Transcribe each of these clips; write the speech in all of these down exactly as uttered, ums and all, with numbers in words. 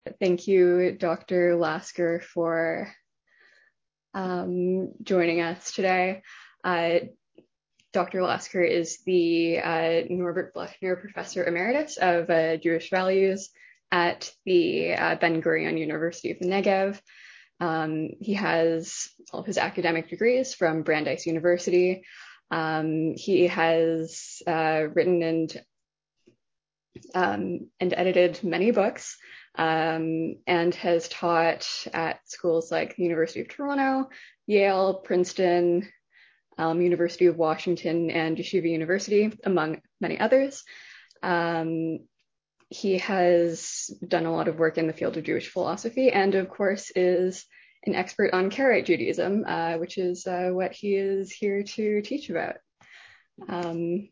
Thank you, Doctor Lasker, for um, joining us today. Uh, Doctor Lasker is the uh, Norbert Blechner Professor Emeritus of uh, Jewish Values at the uh, Ben Gurion University of the Negev. Um, he has all of his academic degrees from Brandeis University. Um, he has uh, written and um, and edited many books, um, and has taught at schools like the University of Toronto, Yale, Princeton, um, University of Washington, and Yeshiva University, among many others. Um, he has done a lot of work in the field of Jewish philosophy, and of course is an expert on Karaite Judaism, uh, which is uh, what he is here to teach about. Um,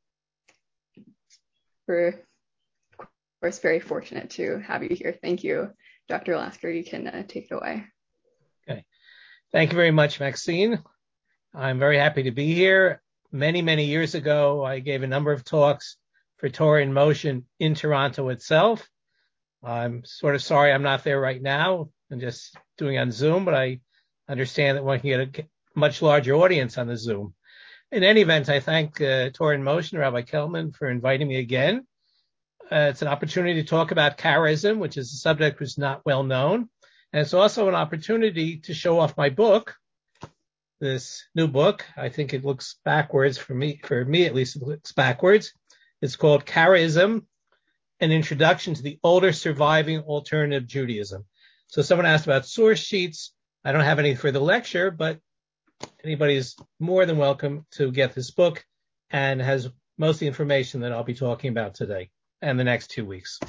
we're, of course, very fortunate to have you here. Thank you, Doctor Lasker. You can uh, take it away. Okay. Thank you very much, Maxine. I'm very happy to be here. Many, many years ago, I gave a number of talks for Torah in Motion in Toronto itself. I'm sort of sorry I'm not there right now. I'm just doing it on Zoom, but I understand that one can get a much larger audience on the Zoom. In any event, I thank uh, Torah in Motion, Rabbi Kelman, for inviting me again. Uh, it's an opportunity to talk about Karaism, which is a subject which is not well known. And it's also an opportunity to show off my book, this new book. I think it looks backwards for me, for me at least, it looks backwards. It's called Karaism, an introduction to the older surviving alternative Judaism. So someone asked about source sheets. I don't have any for the lecture, but anybody is more than welcome to get this book, and has most of the information that I'll be talking about today and the next two weeks.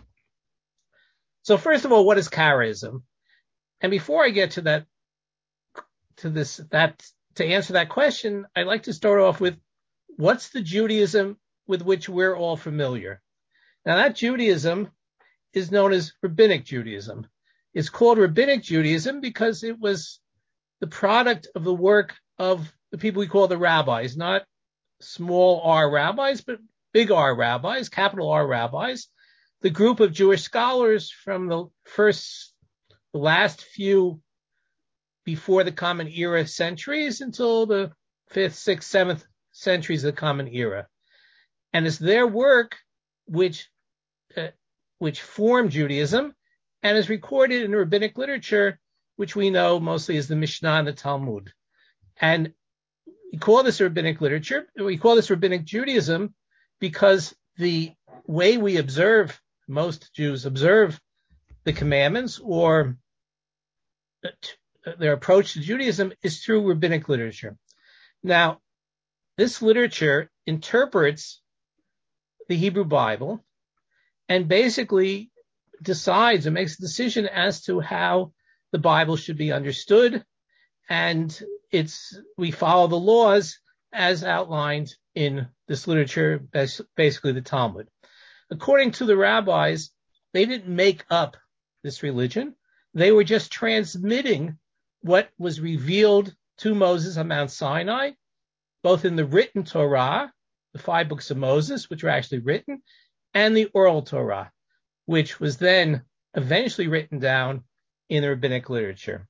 So first of all, what is Karaism? And before I get to that, to this, that, to answer that question, I'd like to start off with what's the Judaism with which we're all familiar? Now that Judaism is known as Rabbinic Judaism. It's called Rabbinic Judaism because it was the product of the work of the people we call the rabbis, not small r rabbis, but big R rabbis, capital R rabbis, the group of Jewish scholars from the first, the last few before the Common Era centuries until the fifth, sixth, seventh centuries of the Common Era. And it's their work which, uh, which formed Judaism and is recorded in rabbinic literature, which we know mostly as the Mishnah and the Talmud. And we call this rabbinic literature, we call this rabbinic Judaism because the way we observe, most Jews observe the commandments or their approach to Judaism is through rabbinic literature. Now, this literature interprets the Hebrew Bible and basically decides or makes a decision as to how the Bible should be understood, and it's we follow the laws as outlined in this literature, basically the Talmud. According to the rabbis, they didn't make up this religion. They were just transmitting what was revealed to Moses on Mount Sinai, both in the written Torah, the five books of Moses, which were actually written, and the oral Torah, which was then eventually written down in the rabbinic literature.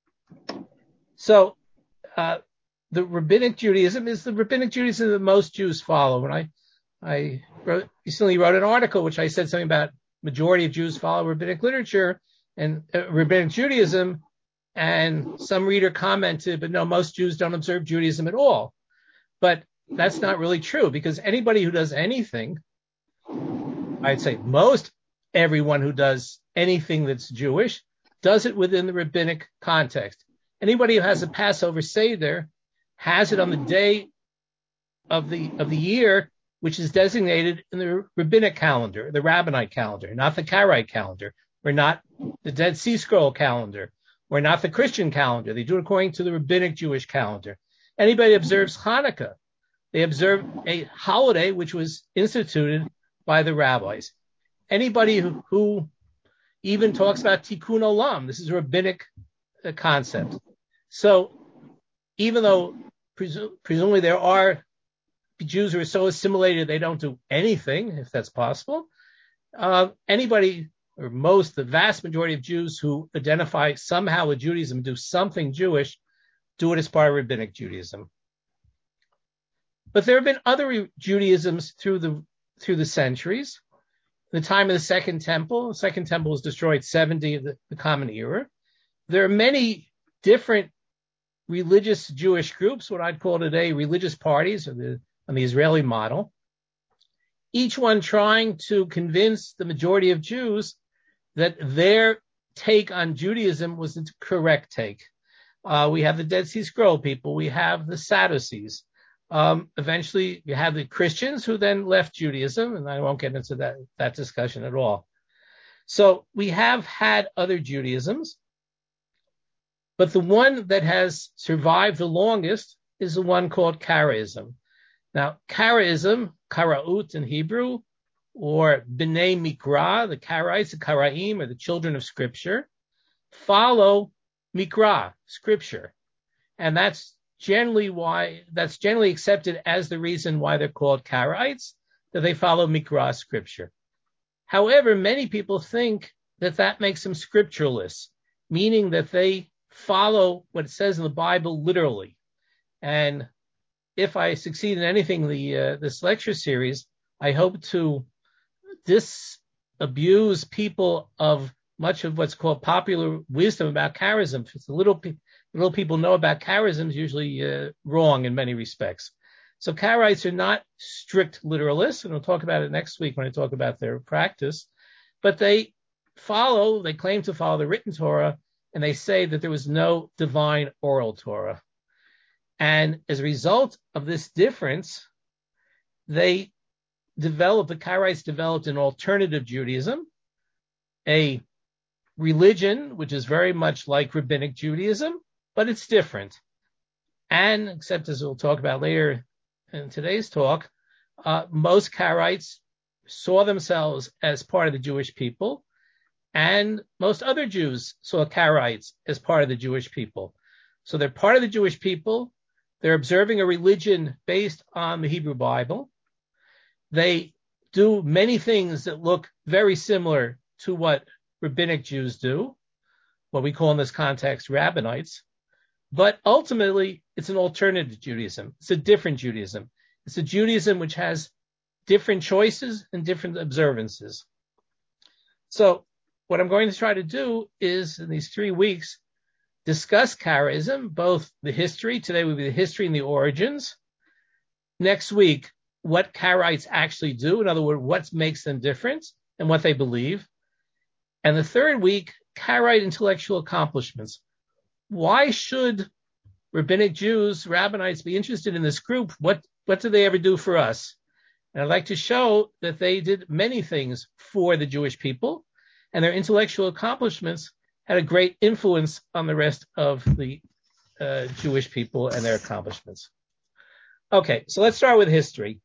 So uh, the rabbinic Judaism is the rabbinic Judaism that most Jews follow. And I, I wrote, recently wrote an article which I said something about majority of Jews follow rabbinic literature and uh, rabbinic Judaism, and some reader commented, but no, most Jews don't observe Judaism at all. But that's not really true, because anybody who does anything, I'd say most everyone who does anything that's Jewish does it within the rabbinic context. Anybody who has a Passover Seder has it on the day of the of the year, which is designated in the rabbinic calendar, the Rabbinite calendar, not the Karaite calendar, or not the Dead Sea Scroll calendar, or not the Christian calendar. They do it according to the rabbinic Jewish calendar. Anybody observes Hanukkah, they observe a holiday which was instituted by the rabbis. Anybody who, who even talks about Tikkun Olam, this is a rabbinic uh, concept. So even though presu- presumably there are Jews who are so assimilated they don't do anything, if that's possible, uh, anybody or most, the vast majority of Jews who identify somehow with Judaism, do something Jewish, do it as part of Rabbinic Judaism. But there have been other Judaisms through the through the centuries. In the time of the Second Temple, the Second Temple was destroyed seventy of the, the Common Era. There are many different religious Jewish groups, what I'd call today religious parties, or the, on the Israeli model, each one trying to convince the majority of Jews that their take on Judaism was the correct take. Uh, we have the Dead Sea Scroll people. We have the Sadducees. Um, eventually, you have the Christians who then left Judaism, and I won't get into that, that discussion at all. So we have had other Judaisms, but the one that has survived the longest is the one called Karaism. Now, Karaism, Karaut in Hebrew, or B'nai Mikra, the Karaites, the Karaim, or the children of Scripture, follow Mikra, Scripture. And that's generally why, that's generally accepted as the reason why they're called Karaites, that they follow Mikra, Scripture. However, many people think that that makes them scripturalists, meaning that they follow what it says in the Bible literally. And if I succeed in anything, the uh, this lecture series, I hope to disabuse people of much of what's called popular wisdom about charism. It's the little, pe- little people know about charism is usually uh, wrong in many respects. So Karaites are not strict literalists, and we'll talk about it next week when I talk about their practice, but they follow, they claim to follow the written Torah, and they say that there was no divine oral Torah. And as a result of this difference, they developed, the Karaites developed an alternative Judaism, a religion which is very much like Rabbinic Judaism, but it's different. And, except as we'll talk about later in today's talk, uh, most Karaites saw themselves as part of the Jewish people, and most other Jews saw Karaites as part of the Jewish people. So they're part of the Jewish people. They're observing a religion based on the Hebrew Bible. They do many things that look very similar to what Rabbinic Jews do, what we call in this context Rabbinites. But ultimately, it's an alternative Judaism. It's a different Judaism. It's a Judaism which has different choices and different observances. So what I'm going to try to do is, in these three weeks, discuss Karaism, both the history, today will be the history and the origins. Next week, what Karaites actually do, in other words, what makes them different and what they believe. And the third week, Karaite intellectual accomplishments. Why should Rabbinic Jews, Rabbinites be interested in this group? What, what did they ever do for us? And I'd like to show that they did many things for the Jewish people, and their intellectual accomplishments had a great influence on the rest of the uh, Jewish people and their accomplishments. Okay, so let's start with history.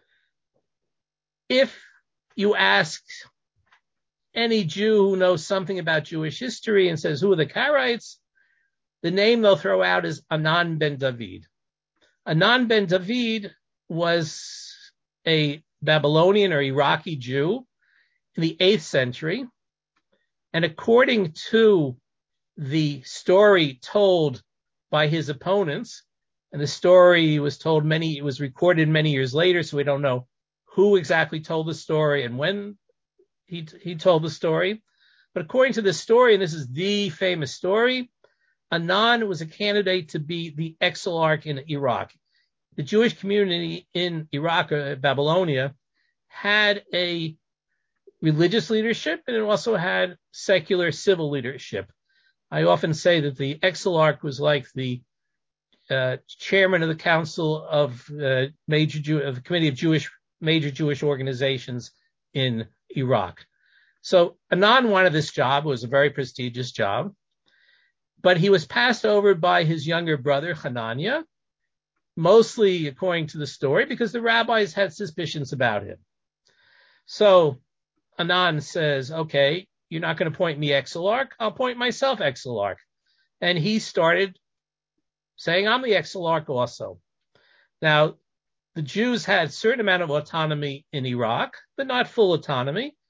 If you ask any Jew who knows something about Jewish history and says, who are the Karaites? The name they'll throw out is Anan ben David. Anan ben David was a Babylonian or Iraqi Jew in the eighth century. And according to the story told by his opponents, and the story was told many, it was recorded many years later, so we don't know who exactly told the story and when he, he told the story. But according to the story, and this is the famous story, Anan was a candidate to be the exilarch in Iraq. The Jewish community in Iraq, uh, Babylonia, had a religious leadership, and it also had secular civil leadership. I often say that the exilarch was like the uh, chairman of the council of uh, major Jew- of the committee of Jewish major Jewish organizations in Iraq. So Anan wanted this job. It was a very prestigious job, but he was passed over by his younger brother Hananiah, mostly according to the story, because the rabbis had suspicions about him. So Anan says, okay, you're not going to appoint me exilarch, I'll appoint myself exilarch. And he started saying, I'm the exilarch also. Now, the Jews had a certain amount of autonomy in Iraq, but not full autonomy.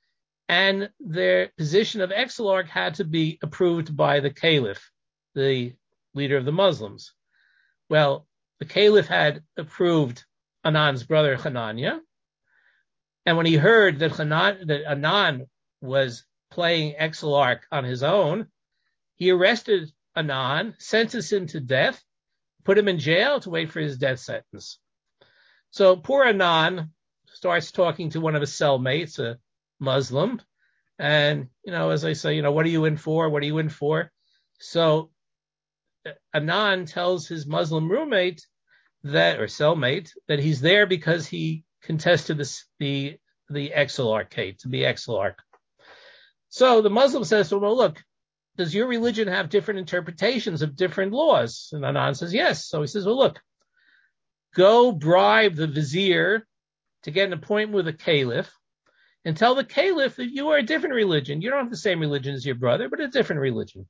and their position of exilarch had to be approved by the caliph, the leader of the Muslims. Well, the caliph had approved Anan's brother Hanania, and when he heard that, Hanan, that Anan was playing exilarch on his own, he arrested Anan, sentenced him to death, put him in jail to wait for his death sentence. So poor Anan starts talking to one of his cellmates, a Muslim, and, you know, as I say, you know, what are you in for? What are you in for? So Anan tells his Muslim roommate that, or cellmate, that he's there because he contested this, the the exilarchate, to be exilarch. So the Muslim says to him, well, look, does your religion have different interpretations of different laws? And Anan says, yes. So he says, well, look, go bribe the vizier to get an appointment with the caliph and tell the caliph that you are a different religion. You don't have the same religion as your brother, but a different religion.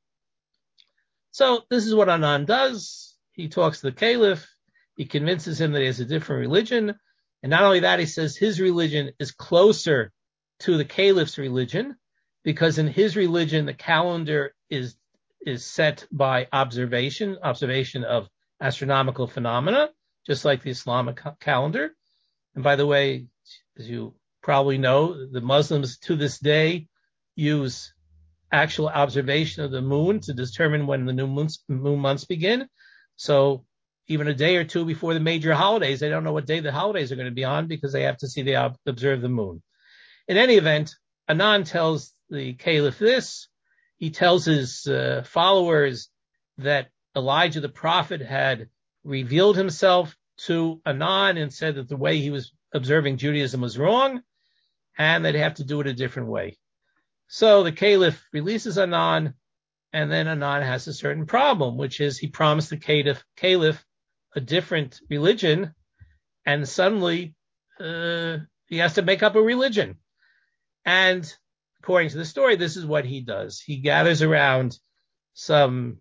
So this is what Anan does. He talks to the caliph. He convinces him that he has a different religion. And not only that, he says his religion is closer to the caliph's religion, because in his religion, the calendar is, is set by observation, observation of astronomical phenomena, just like the Islamic calendar. And by the way, as you probably know, the Muslims to this day use actual observation of the moon to determine when the new moons, moon months begin. So even a day or two before the major holidays, they don't know what day the holidays are going to be on because they have to see, they observe the moon. In any event, Anan tells the caliph this. He tells his uh, followers that Elijah the prophet had revealed himself to Anan and said that the way he was observing Judaism was wrong and they'd have to do it a different way. So the caliph releases Anan, and then Anan has a certain problem, which is he promised the caliph, caliph a different religion, and suddenly uh, he has to make up a religion. And according to the story, this is what he does. He gathers around some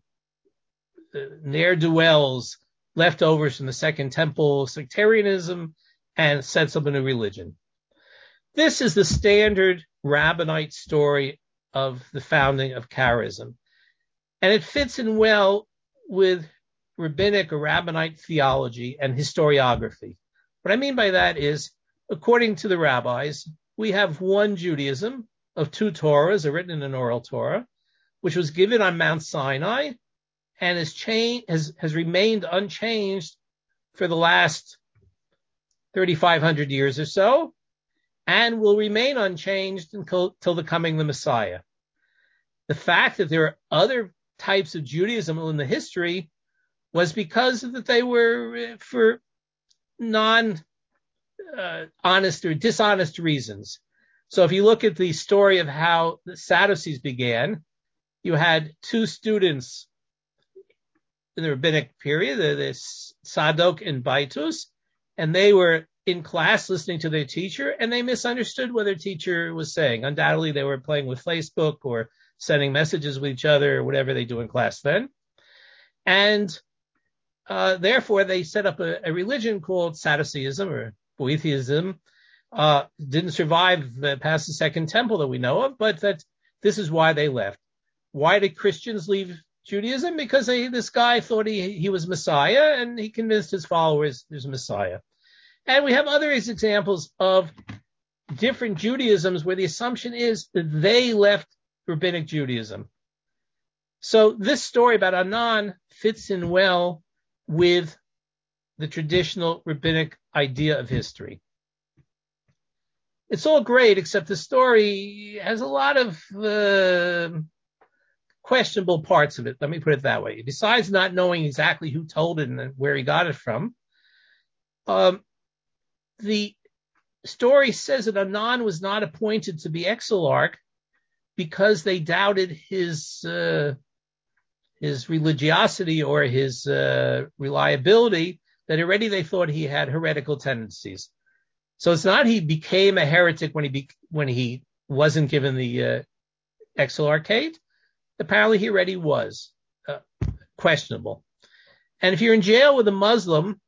uh, ne'er-do-wells, leftovers from the Second Temple sectarianism, and sets up a new religion. This is the standard rabbinite story of the founding of Kharism. And it fits in well with rabbinic or rabbinite theology and historiography. What I mean by that is, according to the rabbis, we have one Judaism of two Torahs, a written and an oral Torah, which was given on Mount Sinai and has, changed, has, has remained unchanged for the last thirty-five hundred years or so, and will remain unchanged until, until the coming of the Messiah. The fact that there are other types of Judaism in the history was because that they were for non uh, honest or dishonest reasons. So if you look at the story of how the Sadducees began, you had two students in the rabbinic period, the Sadok and Baitus, and they were in class listening to their teacher, and they misunderstood what their teacher was saying. Undoubtedly, they were playing with Facebook or sending messages with each other or whatever they do in class then. And uh, therefore, they set up a, a religion called Sadduceeism or Boetheism. Uh, didn't survive uh, past the Second Temple that we know of, but that this is why they left. Why did Christians leave Judaism? Because they, this guy thought he, he was Messiah, and he convinced his followers there's Messiah. And we have other examples of different Judaisms where the assumption is that they left rabbinic Judaism. So this story about Anan fits in well with the traditional rabbinic idea of history. It's all great, except the story has a lot of uh, questionable parts of it. Let me put it that way. Besides not knowing exactly who told it and where he got it from, um, the story says that Anan was not appointed to be exilarch because they doubted his uh, his religiosity or his uh, reliability, that already they thought he had heretical tendencies. So it's not he became a heretic when he be, when he wasn't given the uh, exilarchate. Apparently he already was uh, questionable. And if you're in jail with a Muslim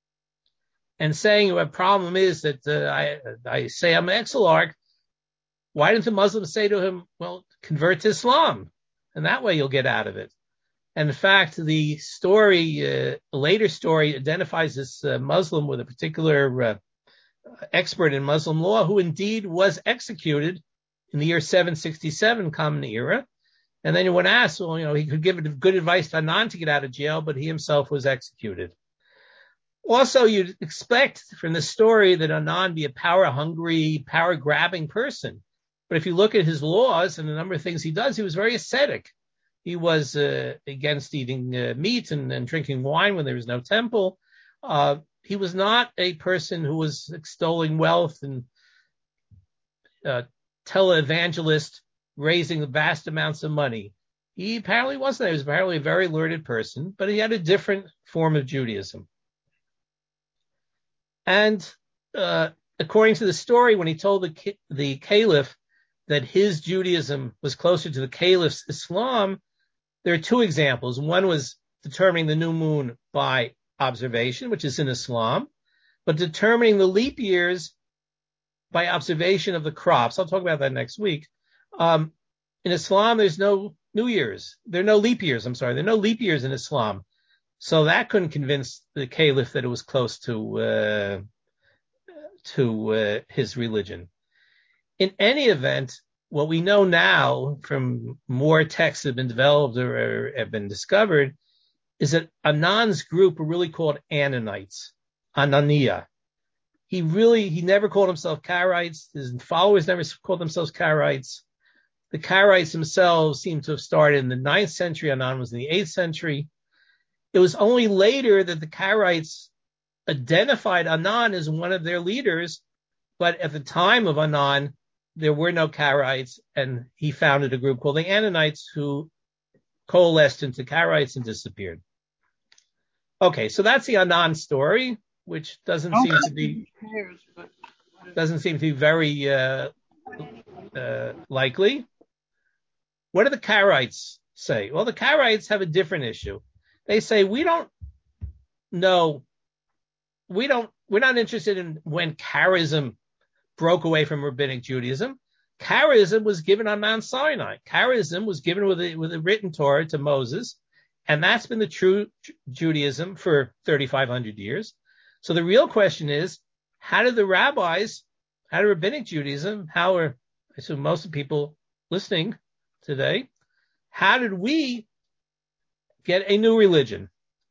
and saying a problem is that uh, I, I say I'm an exilarch, why didn't the Muslims say to him, well, convert to Islam, and that way you'll get out of it? And in fact, the story, uh, a later story, identifies this uh, Muslim with a particular uh, expert in Muslim law who indeed was executed in the year seven sixty-seven Common Era. And then when asked, well, you know, he could give good advice to Anand to get out of jail, but he himself was executed. Also, you'd expect from the story that Anand be a power-hungry, power-grabbing person. But if you look at his laws and the number of things he does, he was very ascetic. He was uh, against eating uh, meat and, and drinking wine when there was no temple. Uh, he was not a person who was extolling wealth and uh, televangelist, raising vast amounts of money. He apparently wasn't. He was apparently a very learned person, but he had a different form of Judaism. And uh, according to the story, when he told the, the caliph that his Judaism was closer to the caliph's Islam, there are two examples. One was determining the new moon by observation, which is in Islam, but determining the leap years by observation of the crops. I'll talk about that next week. Um, in Islam, there's no New Year's. There are no leap years. I'm sorry. There are no leap years in Islam. So that couldn't convince the caliph that it was close to uh, to uh, his religion. In any event, what we know now from more texts that have been developed or, or have been discovered is that Anand's group were really called Ananites, Ananiya. He really, he never called himself Karaites. His followers never called themselves Karaites. The Karaites themselves seem to have started in the ninth century. Anand was in the eighth century. It was only later that the Karaites identified Anand as one of their leaders, but at the time of Anand, there were no Karaites, and he founded a group called the Ananites who coalesced into Karaites and disappeared. Okay, so that's the Anand story, which doesn't seem to be doesn't seem to be very uh, uh, likely. What do the Karaites say? Well, the Karaites have a different issue. They say we don't know, we don't, we're not interested in when Karaism broke away from rabbinic Judaism. Karaism was given on Mount Sinai. Karaism was given with a, with a written Torah to Moses, and that's been the true Judaism for thirty-five hundred years. So the real question is, how did the rabbis, how did rabbinic Judaism, how are, I assume most of the people listening today, how did we get a new religion?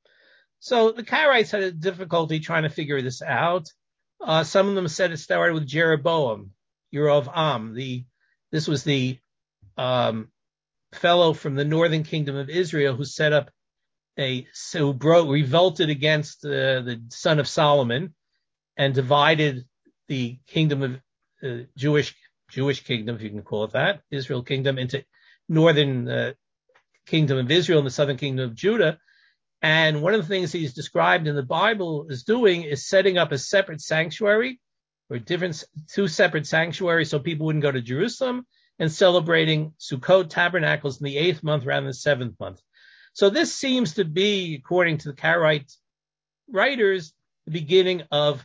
So the Karaites had a difficulty trying to figure this out. Uh, some of them said it started with Jeroboam, Yerovam. The this was the um, fellow from the northern kingdom of Israel who set up a who broke revolted against uh, the son of Solomon and divided the kingdom of uh, Jewish Jewish kingdom, if you can call it that, Israel kingdom, into northern uh, kingdom of Israel and the southern kingdom of Judah. And one of the things he's described in the Bible as doing is setting up a separate sanctuary or different two separate sanctuaries so people wouldn't go to Jerusalem, and celebrating Sukkot tabernacles in the eighth month rather than the seventh month. So this seems to be, according to the Karaite writers, the beginning of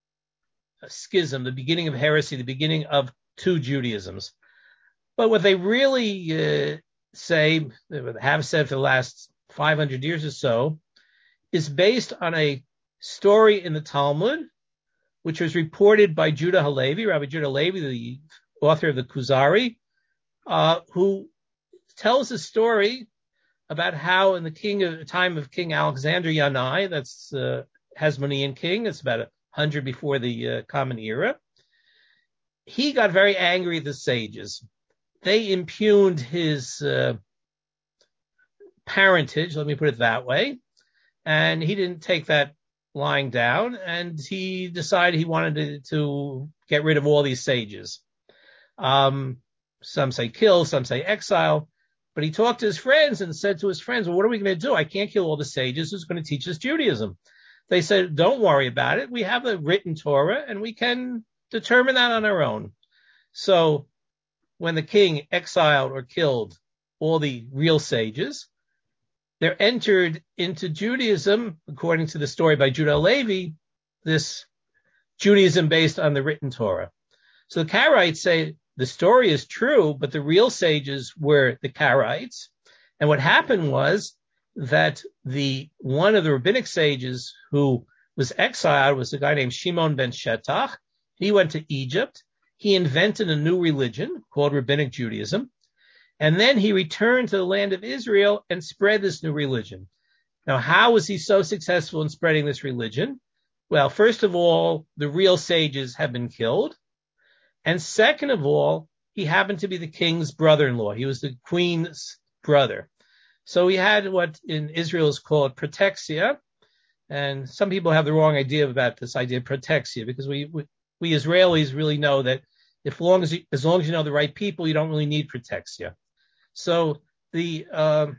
a schism, the beginning of heresy, the beginning of two Judaisms. But what they really uh, say, have said for the last five hundred years or so, is based on a story in the Talmud, which was reported by Judah Halevi, Rabbi Judah Halevi, the author of the Kuzari, uh, who tells a story about how in the king of, time of King Alexander Yanai, that's uh, Hasmonean king, it's about one hundred before the uh, Common Era, he got very angry at the sages. They impugned his uh, parentage, let me put it that way, and he didn't take that lying down, and he decided he wanted to, to get rid of all these sages. Um, some say kill, some say exile, but he talked to his friends and said to his friends, well, what are we going to do? I can't kill all the sages. Who's going to teach us Judaism? They said, don't worry about it. We have a written Torah, and we can determine that on our own. So when the king exiled or killed all the real sages, there entered into Judaism, according to the story by Judah Halevi, this Judaism based on the written Torah. So the Karaites say, the story is true, but the real sages were the Karaites. And what happened was that the one of the rabbinic sages who was exiled was a guy named Shimon ben Shetach. He went to Egypt. He invented a new religion called Rabbinic Judaism. And then he returned to the land of Israel and spread this new religion. Now, how was he so successful in spreading this religion? Well, first of all, the real sages have been killed. And second of all, he happened to be the king's brother-in-law. He was the queen's brother. So he had what in Israel is called protexia. And some people have the wrong idea about this idea of protexia, because we, we, we Israelis really know that if long as you, as long as you know the right people, you don't really need protexia. So the um,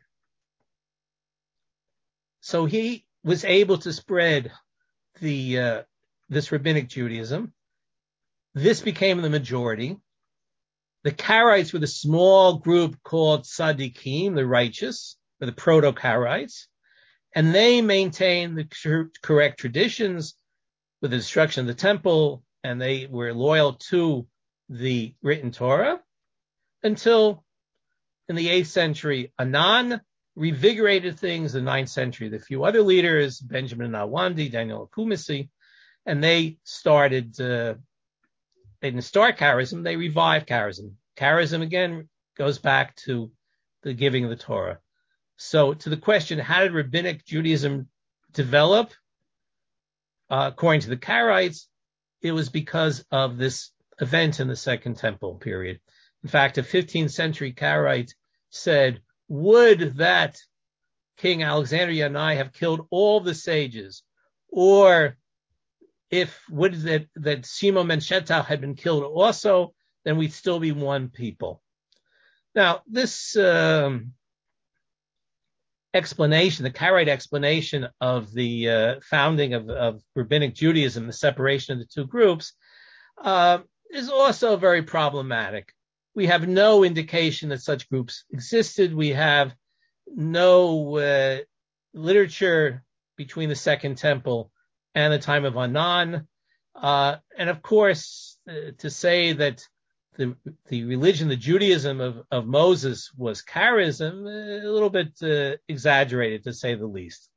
so he was able to spread the uh, this rabbinic Judaism. This became the majority. The Karaites were the small group called Tzaddikim, the righteous, or the proto-Karaites, and they maintained the correct traditions with the destruction of the temple, and they were loyal to the written Torah until in the eighth century, Anan revigorated things. In the ninth century, the few other leaders, Benjamin Nawandi, Daniel Akumisi, and they started, uh, they didn't start charism, they revived charism. Charism, again, goes back to the giving of the Torah. So to the question, how did rabbinic Judaism develop? Uh, according to the Karaites, it was because of this event in the Second Temple period. In fact, a fifteenth century Karaite said, would that King Alexander Yanai have killed all the sages? Or if would that, that Shimon ben Shetach had been killed also, then we'd still be one people. Now, this um, explanation, the Karaite explanation of the uh, founding of, of rabbinic Judaism, the separation of the two groups, uh, is also very problematic. We have no indication that such groups existed. We have no uh, literature between the Second Temple and the time of Anan. Uh, and of course, uh, to say that the, the religion, the Judaism of, of Moses was charism, a little bit uh, exaggerated, to say the least.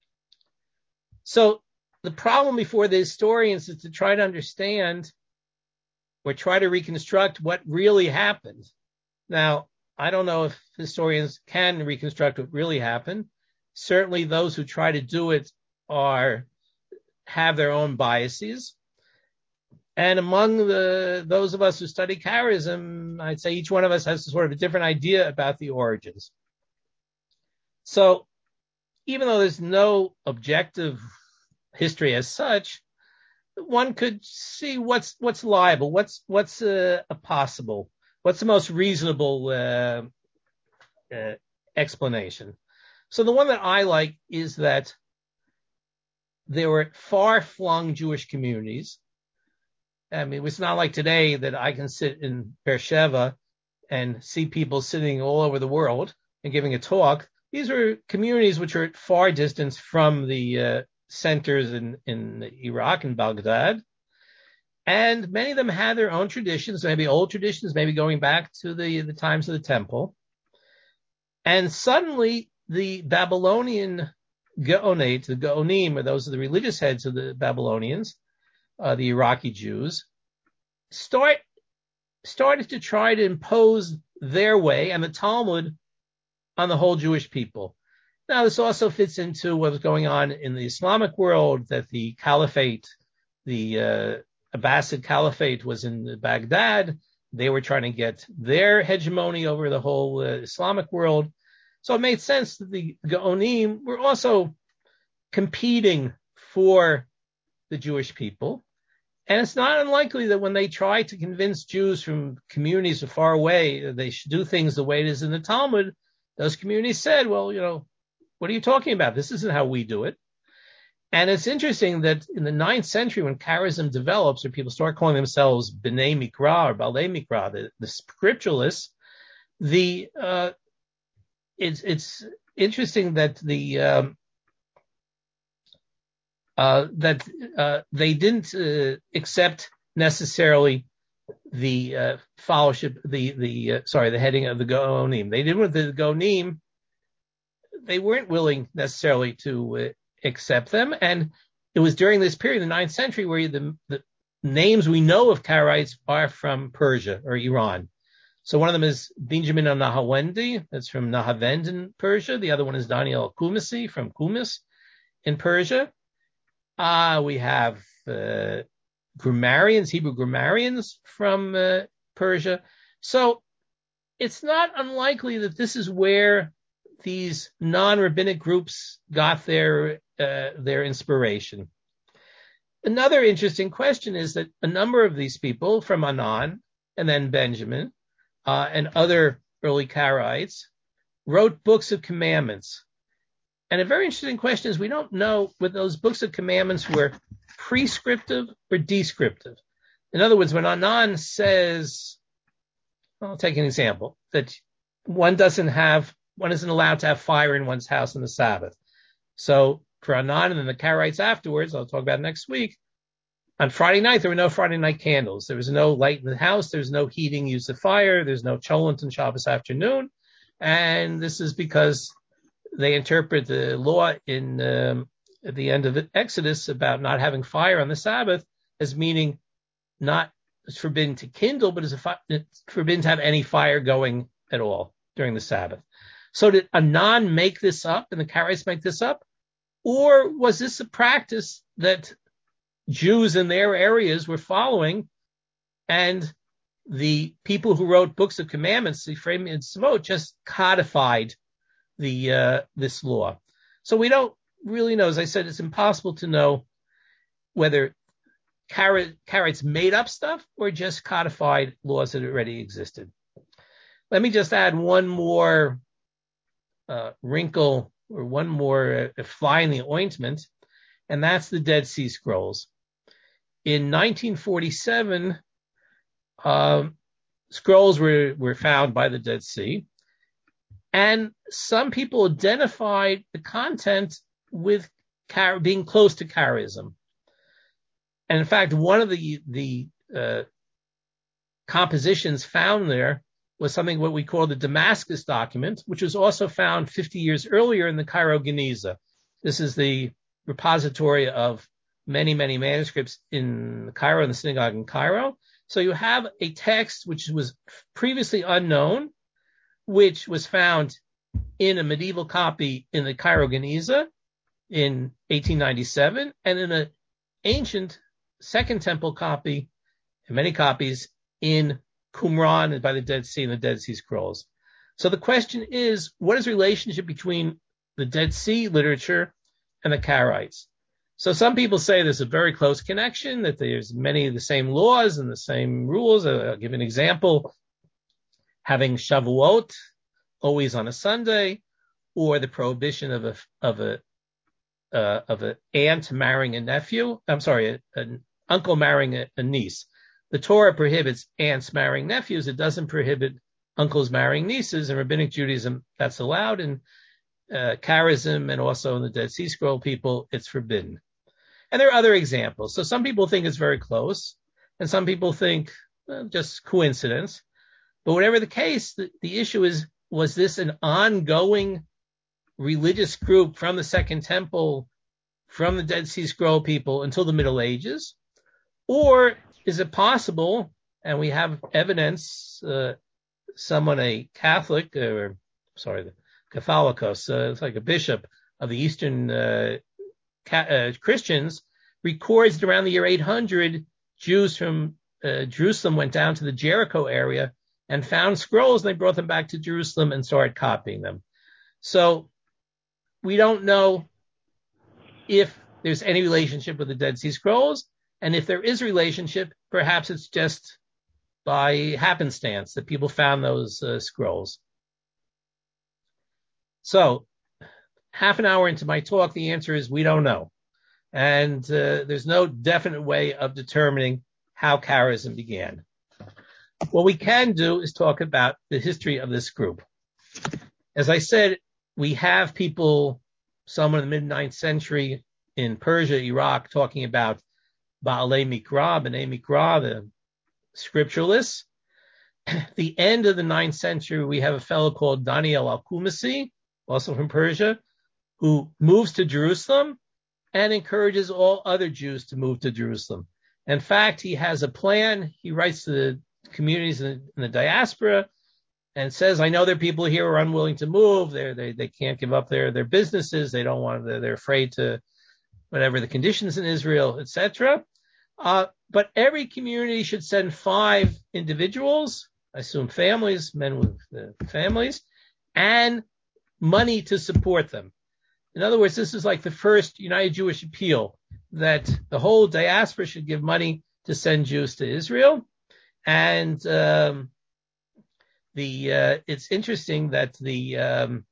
So the problem before the historians is to try to understand or try to reconstruct what really happened. Now, I don't know if historians can reconstruct what really happened. Certainly those who try to do it are have their own biases. And among the those of us who study charism, I'd say each one of us has sort of a different idea about the origins. So even though there's no objective history as such, one could see what's what's liable, what's what's uh, a possible, what's the most reasonable uh, uh, explanation. So the one that I like is that there were far-flung Jewish communities. I mean, it's not like today that I can sit in Beersheba and see people sitting all over the world and giving a talk. These were communities which are at far distance from the uh, centers in, in Iraq and Baghdad. And many of them had their own traditions, maybe old traditions, maybe going back to the, the times of the temple. And suddenly the Babylonian Gaonate, the Gaonim, or those are the religious heads of the Babylonians, uh, the Iraqi Jews, start started to try to impose their way and the Talmud on the whole Jewish people. Now, this also fits into what was going on in the Islamic world, that the caliphate, the uh, Abbasid caliphate was in Baghdad. They were trying to get their hegemony over the whole uh, Islamic world. So it made sense that the Gaonim were also competing for the Jewish people. And it's not unlikely that when they tried to convince Jews from communities far away they should do things the way it is in the Talmud, those communities said, well, you know, what are you talking about? This isn't how we do it. And it's interesting that in the ninth century, when charism develops, or people start calling themselves B'nai Mikra or Balei Mikra, the, the scripturalists, the uh, it's it's interesting that the um, uh, that uh, they didn't uh, accept necessarily the uh, fellowship, the the uh, sorry, the heading of the Gaonim. They did with the Gaonim. They weren't willing necessarily to uh, accept them, and it was during this period, the ninth century, where the, the names we know of Karaites are from Persia or Iran. So one of them is Benjamin al-Nahawendi, that's from Nahavend in Persia. The other one is Daniel al-Kumasi from Kumis in Persia. Uh, we have uh, grammarians, Hebrew grammarians from uh, Persia. So it's not unlikely that this is where these non-rabbinic groups got their uh, their inspiration. Another interesting question is that a number of these people from Anan and then Benjamin uh, and other early Karaites wrote books of commandments. And a very interesting question is we don't know whether those books of commandments were prescriptive or descriptive. In other words, when Anan says, I'll take an example, that one doesn't have, one isn't allowed to have fire in one's house on the Sabbath. So for Anan and then the Karaites afterwards, I'll talk about it next week, on Friday night, there were no Friday night candles. There was no light in the house. There was no heating use of fire. There's no cholent on Shabbos afternoon. And this is because they interpret the law in um, at the end of Exodus about not having fire on the Sabbath as meaning not it's forbidden to kindle, but it's, a, it's forbidden to have any fire going at all during the Sabbath. So did Anan make this up and the Karaites make this up? Or was this a practice that Jews in their areas were following, and the people who wrote books of commandments, Ephraim and Shemot, just codified the uh, this law? So we don't really know. As I said, it's impossible to know whether Karaites made up stuff or just codified laws that already existed. Let me just add one more uh, wrinkle or one more uh, fly in the ointment, and that's the Dead Sea Scrolls. In nineteen forty-seven, um, scrolls were, were found by the Dead Sea, and some people identified the content with Car- being close to Karaism. And in fact, one of the the uh, compositions found there was something what we call the Damascus document, which was also found fifty years earlier in the Cairo Geniza. This is the repository of many, many manuscripts in Cairo, in the synagogue in Cairo. So you have a text which was previously unknown, which was found in a medieval copy in the Cairo Geniza in eighteen ninety-seven, and in an ancient Second Temple copy, and many copies, in Qumran by the Dead Sea and the Dead Sea Scrolls. So the question is, what is the relationship between the Dead Sea literature and the Karaites? So some people say there's a very close connection, that there's many of the same laws and the same rules. I'll give an example. Having Shavuot always on a Sunday, or the prohibition of a of a uh, of an aunt marrying a nephew. I'm sorry, an uncle marrying a, a niece. The Torah prohibits aunts marrying nephews. It doesn't prohibit uncles marrying nieces. In Rabbinic Judaism, that's allowed. In uh, Karaism and also in the Dead Sea Scroll people, it's forbidden. And there are other examples. So some people think it's very close, and some people think well, just coincidence. But whatever the case, the, the issue is, was this an ongoing religious group from the Second Temple, from the Dead Sea Scroll people until the Middle Ages? Or is it possible, and we have evidence, uh, someone, a Catholic, or sorry, the Catholicos, uh, it's like a bishop of the Eastern uh, ca- uh, Christians, records that around the year eight hundred, Jews from uh, Jerusalem went down to the Jericho area and found scrolls, and they brought them back to Jerusalem and started copying them. So we don't know if there's any relationship with the Dead Sea Scrolls, and if there is a relationship, perhaps it's just by happenstance that people found those uh, scrolls. So half an hour into my talk, the answer is we don't know. And uh, there's no definite way of determining how Karaism began. What we can do is talk about the history of this group. As I said, we have people, some in the mid-ninth century in Persia, Iraq, talking about Baalei Mikra, B'nai Mikra, the scripturalists. The end of the ninth century, we have a fellow called Daniel Al-Qumasi, also from Persia, who moves to Jerusalem and encourages all other Jews to move to Jerusalem. In fact, he has a plan. He writes to the communities in the, in the diaspora and says, I know there are people here who are unwilling to move. They're, they they can't give up their, their businesses. They don't want, they're, they're afraid to, whatever the conditions in Israel, et cetera. Uh, but every community should send five individuals, I assume families, men with uh, families, and money to support them. In other words, this is like the first United Jewish Appeal, that the whole diaspora should give money to send Jews to Israel. And um, the uh, it's interesting that the um,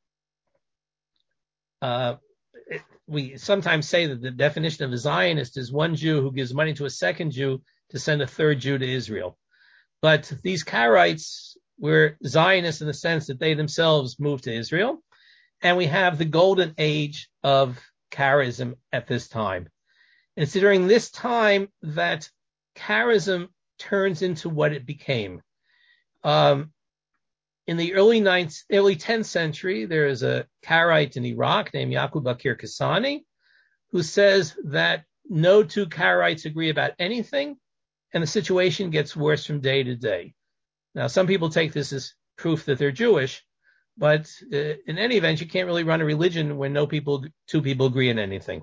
uh, it, we sometimes say that the definition of a Zionist is one Jew who gives money to a second Jew to send a third Jew to Israel. But these Karaites were Zionists in the sense that they themselves moved to Israel. And we have the golden age of Karaism at this time. And it's during this time that Karaism turns into what it became. Um, in the early ninth, early tenth century, there is a Karaite in Iraq named Yaqub al-Kirkasani, who says that no two Karaites agree about anything, and the situation gets worse from day to day. Now, some people take this as proof that they're Jewish, but uh, in any event, you can't really run a religion when no people, two people agree on anything.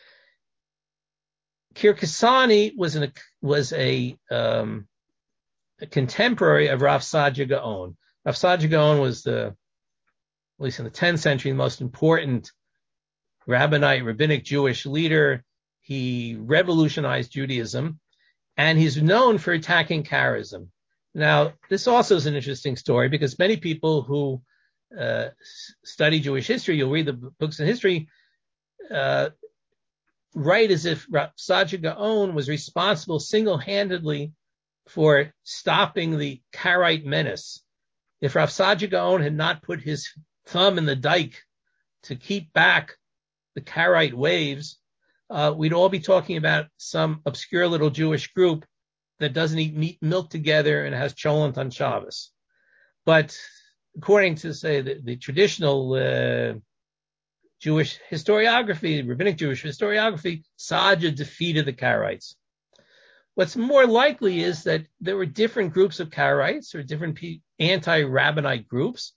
Kirkasani was an, was a, um, a contemporary of Rav Saadia Gaon. Rav Saadia Gaon was the, at least in the tenth century, the most important rabbinite, rabbinic Jewish leader. He revolutionized Judaism, and he's known for attacking Karaism. Now, this also is an interesting story because many people who uh, study Jewish history, you'll read the books in history, uh, write as if Rav Saadia Gaon was responsible single-handedly for stopping the Karaite menace. If Rav Saadia Gaon had not put his thumb in the dike to keep back the Karaite waves, uh, we'd all be talking about some obscure little Jewish group that doesn't eat meat, milk together and has cholent on Shabbos. But according to, say, the, the traditional uh, Jewish historiography, rabbinic Jewish historiography, Saadia defeated the Karaites. What's more likely is that there were different groups of Karaites or different anti-rabbinite groups.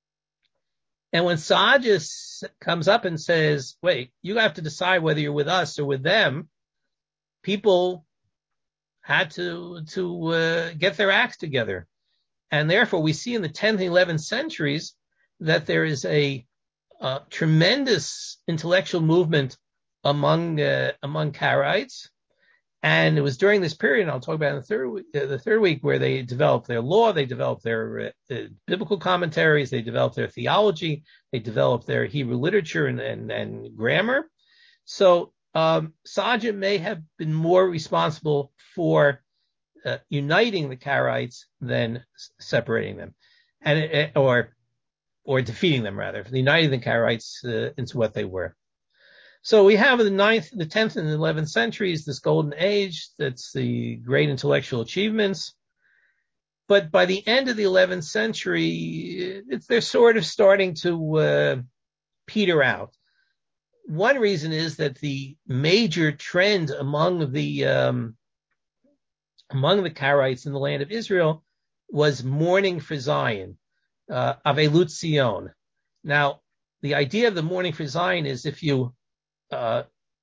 And when Saadia comes up and says, wait, you have to decide whether you're with us or with them, people had to, to uh, get their acts together. And therefore, we see in the tenth and eleventh centuries that there is a, a tremendous intellectual movement among uh, among Karaites. And it was during this period, and I'll talk about in the third week, uh, the third week, where they developed their law, they developed their uh, biblical commentaries, they developed their theology, they developed their Hebrew literature and, and, and grammar. So um, Saadia may have been more responsible for uh, uniting the Karaites than separating them, and it, or or defeating them rather, uniting the Karaites uh, into what they were. So we have in the ninth, the tenth, and the eleventh centuries this golden age. That's the great intellectual achievements. But by the end of the eleventh century, it's, they're sort of starting to uh, peter out. One reason is that the major trend among the um, among the Karaites in the land of Israel was mourning for Zion, uh, Avelut Zion. Now, the idea of the mourning for Zion is if you Uh,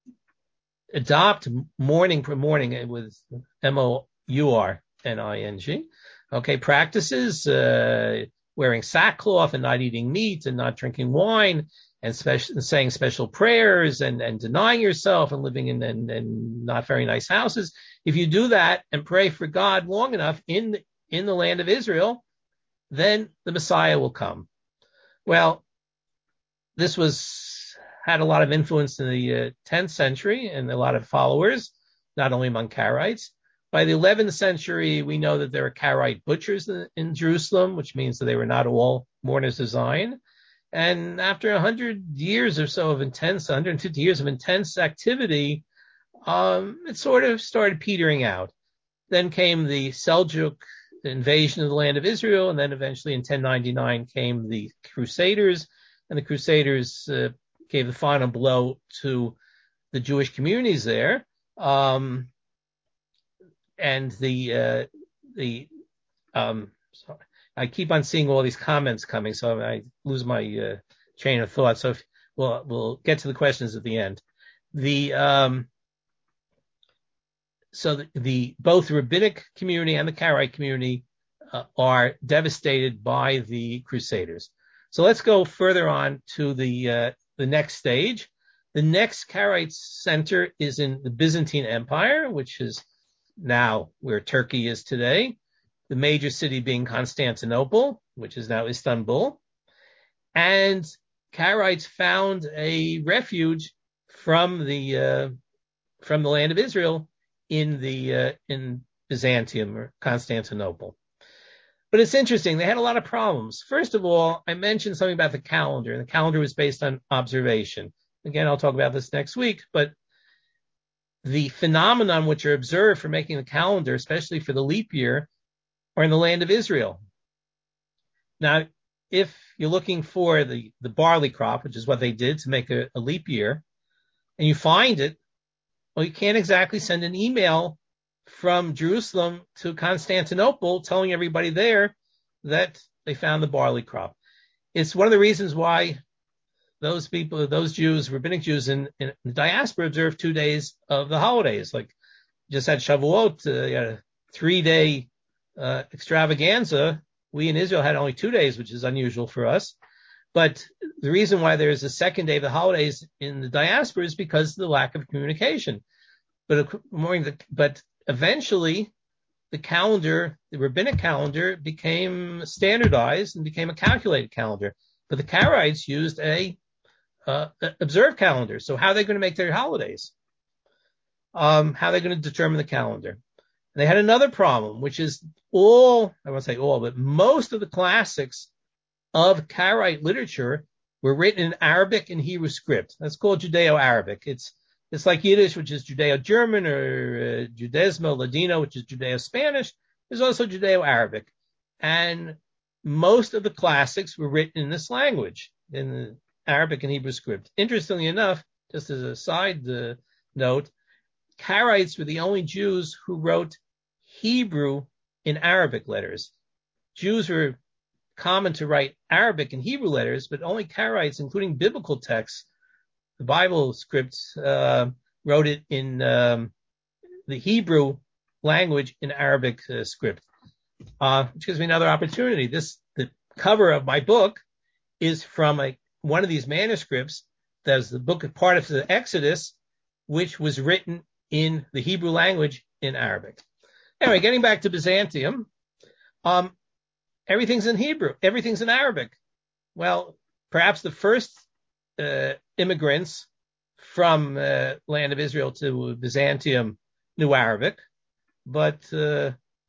adopt mourning for mourning with M O U R N I N G. Okay, practices, uh, wearing sackcloth and not eating meat and not drinking wine and, special, and saying special prayers and, and denying yourself and living in, in, in not very nice houses. If you do that and pray for God long enough in, in the land of Israel, then the Messiah will come. Well, this was had a lot of influence in the uh, tenth century and a lot of followers, not only among Karaites. By the eleventh century, we know that there were Karaite butchers in, in Jerusalem, which means that they were not all mourners of Zion. And after one hundred years or so of intense, one hundred fifty years of intense activity, um, it sort of started petering out. Then came the Seljuk invasion of the land of Israel, and then eventually in ten ninety-nine came the Crusaders, and the Crusaders uh, gave the final blow to the Jewish communities there. Um, and the uh, the um, sorry, I keep on seeing all these comments coming, so I lose my uh, train of thought. So if, we'll we'll get to the questions at the end. The um, so the, the both the rabbinic community and the Karaite community uh, are devastated by the Crusaders. So let's go further on to the uh, the next stage. The next Karaite center is in the Byzantine Empire, which is now where Turkey is today. The major city being Constantinople, which is now Istanbul. And Karaites found a refuge from the uh, from the land of Israel in the uh, in Byzantium or Constantinople. But it's interesting, they had a lot of problems. First of all, I mentioned something about the calendar, and the calendar was based on observation. Again, I'll talk about this next week, but the phenomenon which are observed for making the calendar, especially for the leap year, are in the land of Israel. Now, if you're looking for the, the barley crop, which is what they did to make a, a leap year, and you find it, well, you can't exactly send an email from Jerusalem to Constantinople telling everybody there that they found the barley crop. It's one of the reasons why those people, those Jews, rabbinic Jews in, in the diaspora observe two days of the holidays. Like just at Shavuot, uh, you had a three-day uh, extravaganza. We in Israel had only two days, which is unusual for us. But the reason why there's a second day of the holidays in the diaspora is because of the lack of communication. But but eventually, the calendar, the rabbinic calendar, became standardized and became a calculated calendar. But the Karaites used a uh, observed calendar. So how are they going to make their holidays? Um, how are they going to determine the calendar? And they had another problem, which is all, I won't say all, but most of the classics of Karaite literature were written in Arabic and Hebrew script. That's called Judeo-Arabic. It's It's like Yiddish, which is Judeo-German, or uh, Judaismo Ladino, which is Judeo-Spanish. There's also Judeo-Arabic. And most of the classics were written in this language, in the Arabic and Hebrew script. Interestingly enough, just as a side uh, note, Karaites were the only Jews who wrote Hebrew in Arabic letters. Jews were common to write Arabic and Hebrew letters, but only Karaites, including biblical texts, the Bible scripts, uh, wrote it in um, the Hebrew language in Arabic uh, script, uh, which gives me another opportunity. This, the cover of my book is from a, one of these manuscripts. That's the book, part of the Exodus, which was written in the Hebrew language in Arabic. Anyway, getting back to Byzantium, um, everything's in Hebrew, everything's in Arabic. Well, perhaps the first uh, immigrants from uh, land of Israel to Byzantium knew Arabic, but uh,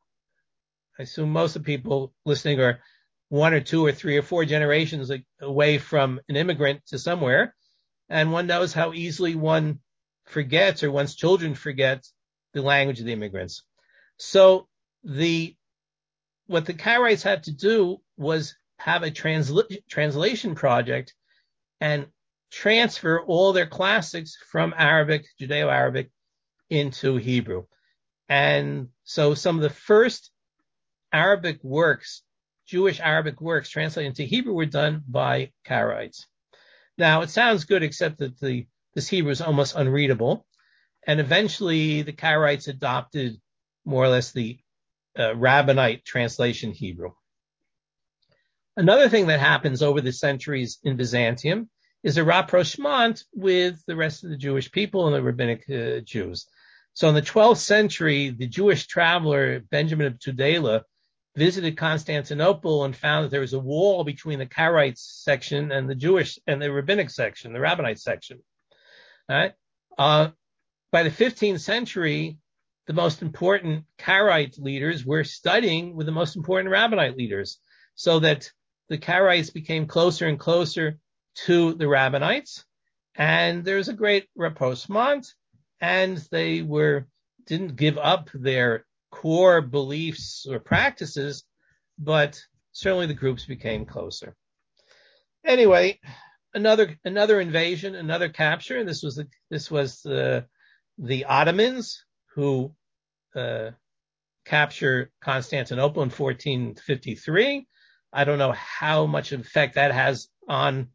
I assume most of the people listening are one or two or three or four generations away from an immigrant to somewhere, and one knows how easily one forgets, or one's children forget, the language of the immigrants. So the what the Karaites had to do was have a transla- translation project and transfer all their classics from Arabic, Judeo-Arabic, into Hebrew. And so some of the first Arabic works, Jewish Arabic works translated into Hebrew, were done by Karaites. Now, it sounds good, except that the this Hebrew is almost unreadable. And eventually the Karaites adopted more or less the uh, Rabbinite translation Hebrew. Another thing that happens over the centuries in Byzantium is a rapprochement with the rest of the Jewish people and the rabbinic uh, Jews. So in the twelfth century, the Jewish traveler Benjamin of Tudela visited Constantinople and found that there was a wall between the Karaites section and the Jewish and the rabbinic section, the Rabbinite section. All right. Uh, by the fifteenth century, the most important Karaite leaders were studying with the most important Rabbinite leaders, so that the Karaites became closer and closer to the Rabbinites, and there's a great rapprochement, and they were didn't give up their core beliefs or practices, but certainly the groups became closer. Anyway, another another invasion, another capture. This was the, this was the the Ottomans who uh, captured Constantinople in fourteen fifty-three. I don't know how much effect that has on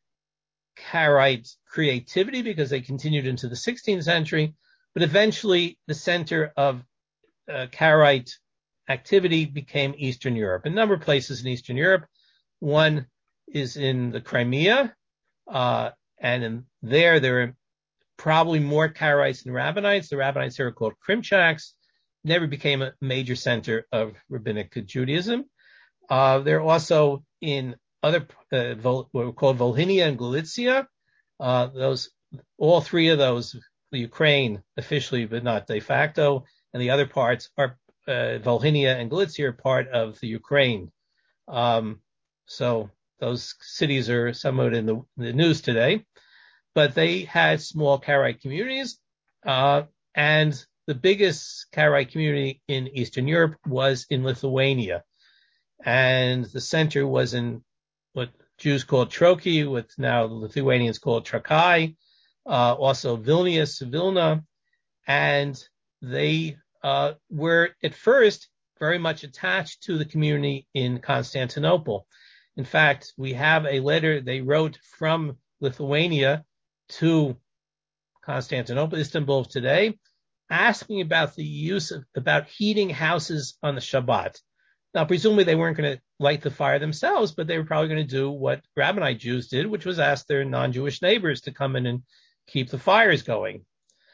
Karaite creativity because they continued into the sixteenth century, but eventually the center of uh, Karaite activity became Eastern Europe. A number of places in Eastern Europe. One is in the Crimea, uh, and in there, there are probably more Karaites than Rabbinites. The Rabbinites here are called Krimchaks. Never became a major center of rabbinic Judaism. Uh, they're also in other, uh, Vol- what were called Volhynia and Galicia. Uh, those, all three of those, the Ukraine officially, but not de facto, and the other parts are, uh, Volhynia and Galicia are part of the Ukraine. Um, so those cities are somewhat in the, in the news today, but they had small Karaite communities, uh, and the biggest Karaite community in Eastern Europe was in Lithuania. And the center was in what Jews called Troki, what now the Lithuanians call Trakai, uh, also Vilnius, Vilna. And they uh, were at first very much attached to the community in Constantinople. In fact, we have a letter they wrote from Lithuania to Constantinople, Istanbul of today, asking about the use of, about heating houses on the Shabbat. Now, presumably they weren't going to light the fire themselves, but they were probably going to do what Rabbinite Jews did, which was ask their non-Jewish neighbors to come in and keep the fires going.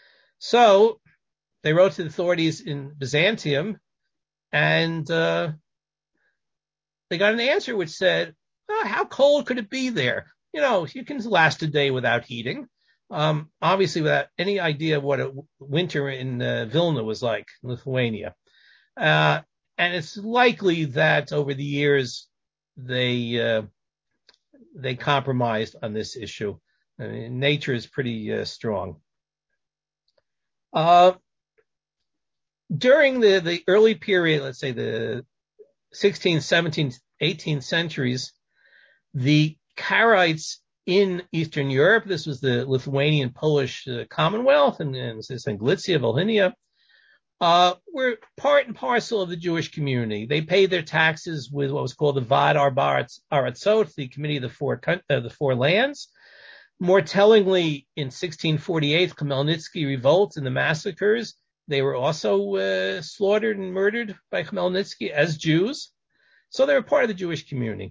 So they wrote to the authorities in Byzantium, and uh, they got an answer which said, oh, how cold could it be there? You know, you can last a day without heating. Um, obviously, without any idea of what a winter in uh, Vilna was like, Lithuania. Uh, and it's likely that over the years they uh, they compromised on this issue. I mean, nature is pretty uh, strong. Uh, during the, the early period, let's say the sixteenth, seventeenth, eighteenth centuries, the Karaites in Eastern Europe, this was the Lithuanian Polish uh, Commonwealth and, and, and Galicia, Volhynia, uh, were part and parcel of the Jewish community. They paid their taxes with what was called the Vad Arba Aratzot, the Committee of the Four, uh, the Four Lands. More tellingly, in sixteen forty-eight, Khmelnytsky revolt and the massacres, they were also uh, slaughtered and murdered by Khmelnytsky as Jews. So they were part of the Jewish community.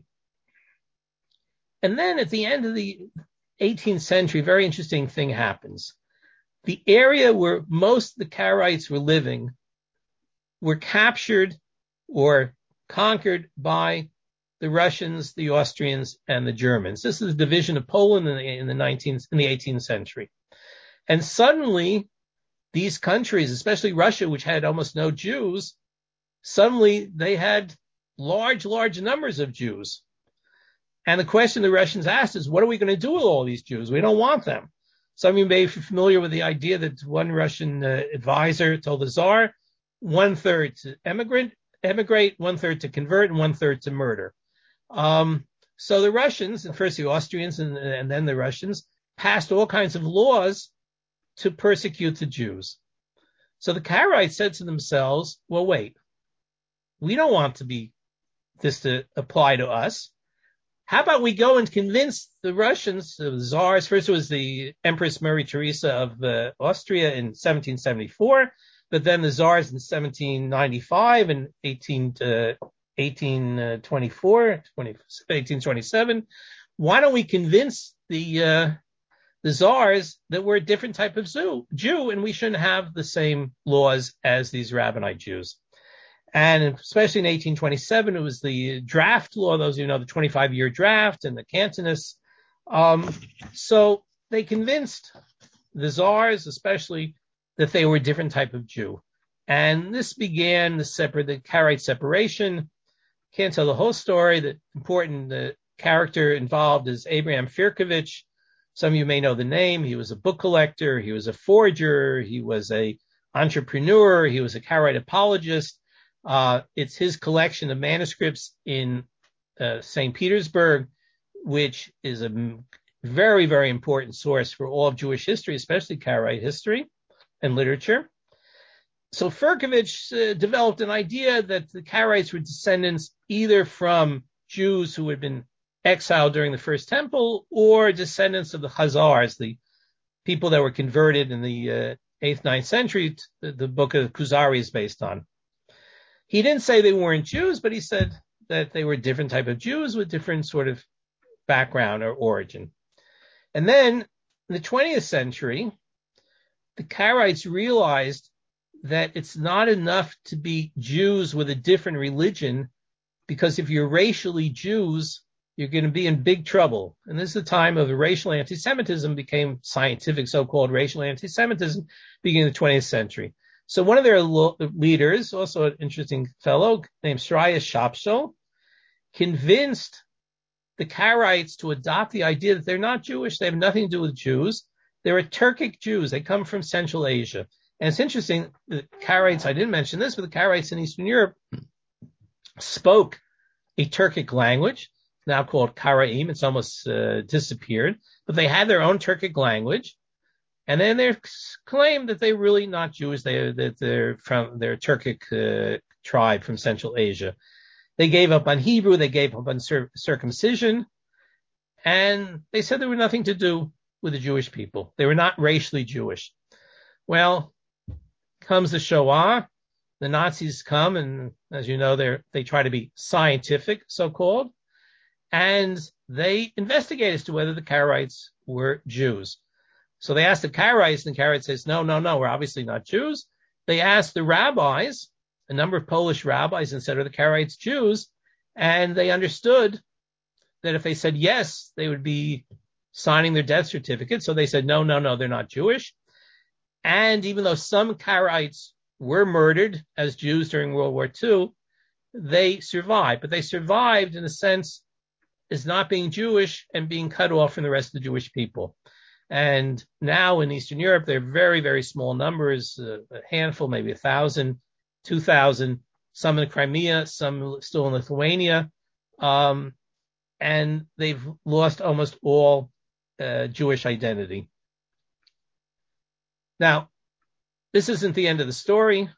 And then at the end of the eighteenth century, a very interesting thing happens. The area where most of the Karaites were living were captured or conquered by the Russians, the Austrians, and the Germans. This is the division of Poland in the, in the nineteenth, in the eighteenth century. And suddenly, these countries, especially Russia, which had almost no Jews, suddenly they had large, large numbers of Jews. And the question the Russians asked is, what are we going to do with all these Jews? We don't want them. Some of you may be familiar with the idea that one Russian uh, advisor told the Tsar, one third to emigrate, emigrate, one third to convert, and one third to murder. Um, so the Russians, and first the Austrians and, and then the Russians, passed all kinds of laws to persecute the Jews. So the Karaites said to themselves, well, wait, we don't want to be this to apply to us. How about we go and convince the Russians, the Tsars, first it was the Empress Maria Theresa of uh, Austria in seventeen seventy-four, but then the Tsars in seventeen ninety-five and eighteen twenty-four, eighteen twenty-seven. Why don't we convince the uh, the Tsars that we're a different type of Jew and we shouldn't have the same laws as these Rabbinite Jews? And especially in eighteen twenty-seven, it was the draft law, those of you know, the twenty-five year draft and the Cantonists. Um, so they convinced the Tsars, especially, that they were a different type of Jew. And this began the separate, the Karaite separation. Can't tell the whole story. The important uh, character involved is Abraham Firkovich. Some of you may know the name. He was a book collector. He was a forger. He was a entrepreneur. He was a Karaite apologist. Uh, it's his collection of manuscripts in uh, Saint Petersburg, which is a very, very important source for all of Jewish history, especially Karaite history and literature. So Firkovich uh, developed an idea that the Karaites were descendants either from Jews who had been exiled during the First Temple or descendants of the Khazars, the people that were converted in the uh, eighth, ninth century, the, the book of Kuzari is based on. He didn't say they weren't Jews, but he said that they were a different type of Jews with different sort of background or origin. And then in the twentieth century, the Karaites realized that it's not enough to be Jews with a different religion, because if you're racially Jews, you're going to be in big trouble. And this is the time of racial anti-Semitism became scientific, so-called racial anti-Semitism, beginning of the twentieth century. So one of their lo- leaders, also an interesting fellow named Shraya Shapshal, convinced the Karaites to adopt the idea that they're not Jewish. They have nothing to do with Jews. They're a Turkic Jews. They come from Central Asia. And it's interesting, the Karaites, I didn't mention this, but the Karaites in Eastern Europe spoke a Turkic language, now called Karaim. It's almost uh, disappeared, but they had their own Turkic language. And then they claim that they're really not Jews. They, that they're from their Turkic uh, tribe from Central Asia. They gave up on Hebrew. They gave up on cir- circumcision. And they said there were nothing to do with the Jewish people. They were not racially Jewish. Well, comes the Shoah. The Nazis come, and as you know, they they try to be scientific, so-called, and they investigate as to whether the Karaites were Jews. So they asked the Karaites, and the Karaites says, no, no, no, we're obviously not Jews. They asked the rabbis, a number of Polish rabbis, and said, are the Karaites Jews? And they understood that if they said yes, they would be signing their death certificate. So they said, no, no, no, they're not Jewish. And even though some Karaites were murdered as Jews during World War Two, they survived. But they survived in a sense as not being Jewish and being cut off from the rest of the Jewish people. And now in Eastern Europe, they're very, very small numbers, uh, a handful, maybe a thousand, two thousand, some in Crimea, some still in Lithuania. Um, and they've lost almost all uh, Jewish identity. Now, this isn't the end of the story.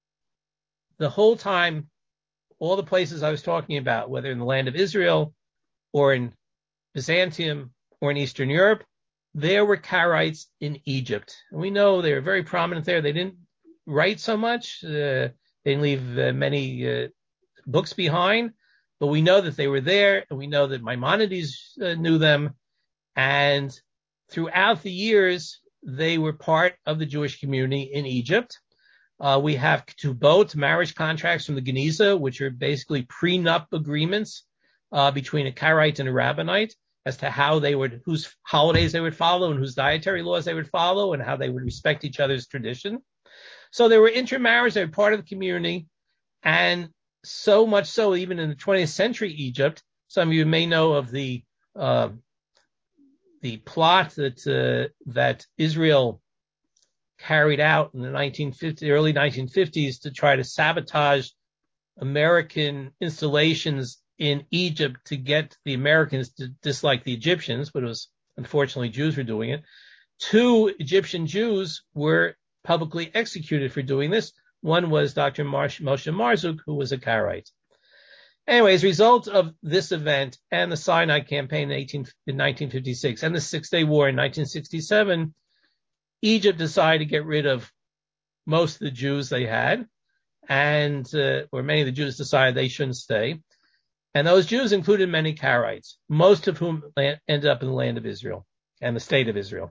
The whole time, all the places I was talking about, whether in the land of Israel or in Byzantium or in Eastern Europe, there were Karaites in Egypt. And we know they were very prominent there. They didn't write so much. Uh, they didn't leave uh, many uh, books behind, but we know that they were there, and we know that Maimonides uh, knew them. And throughout the years, they were part of the Jewish community in Egypt. Uh, we have ketubot, marriage contracts from the Geniza, which are basically prenup agreements uh, between a Karaite and a Rabbinite as to how they would, whose holidays they would follow and whose dietary laws they would follow and how they would respect each other's tradition. So they were intermarriage, they were part of the community. And so much so, even in the twentieth century Egypt, some of you may know of the uh, the plot that uh, that Israel carried out in the nineteen fifties, early nineteen fifties to try to sabotage American installations in Egypt to get the Americans to dislike the Egyptians, but it was unfortunately Jews were doing it. Two Egyptian Jews were publicly executed for doing this. One was Doctor Moshe Marzuk, who was a Karaite. Anyway, as a result of this event and the Sinai campaign in, eighteen, in nineteen fifty-six and the Six-Day War in nineteen sixty-seven, Egypt decided to get rid of most of the Jews they had, and uh, or many of the Jews decided they shouldn't stay. And those Jews included many Karaites, most of whom ended up in the land of Israel and the state of Israel.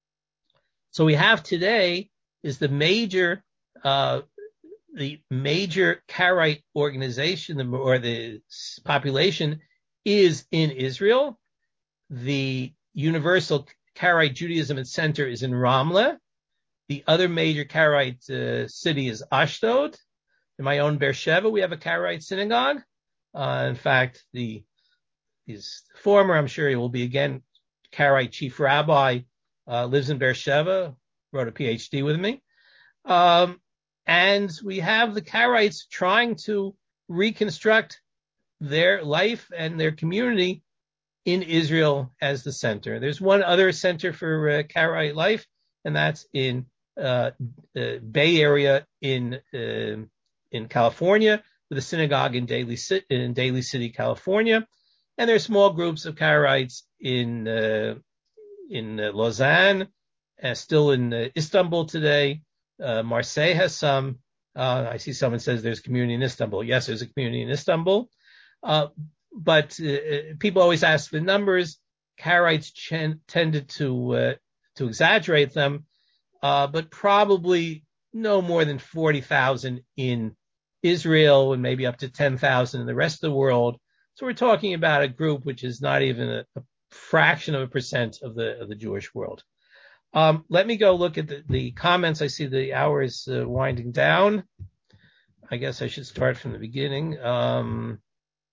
So we have today is the major, uh, the major Karaite organization or the population is in Israel. The Universal Karaite Judaism and Center is in Ramleh. The other major Karaite uh, city is Ashdod. In my own Beersheba, we have a Karaite synagogue. Uh, in fact, the his former, I'm sure he will be again, Karaite chief rabbi, uh, lives in Beersheba, wrote a P H D with me. Um, and we have the Karaites trying to reconstruct their life and their community in Israel as the center. There's one other center for uh, Karaite life, and that's in uh, the Bay Area in uh, in California, with a synagogue in Daly, in Daly City, California, and there's small groups of Karaites in uh, in uh, Lausanne, uh, still in uh, Istanbul today. Uh, Marseille has some. Uh, I see someone says there's a community in Istanbul. Yes, there's a community in Istanbul. Uh, but uh, people always ask the numbers. Karaites ch- tended to uh, to exaggerate them, uh, but probably no more than forty thousand in Israel and maybe up to ten thousand in the rest of the world. So we're talking about a group which is not even a, a fraction of a percent of the of the Jewish world. Um, let me go look at the, the comments. I see the hour is uh, winding down. I guess I should start from the beginning. Um,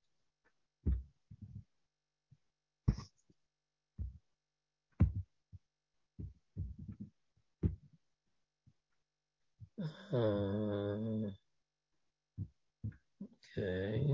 Uh, okay.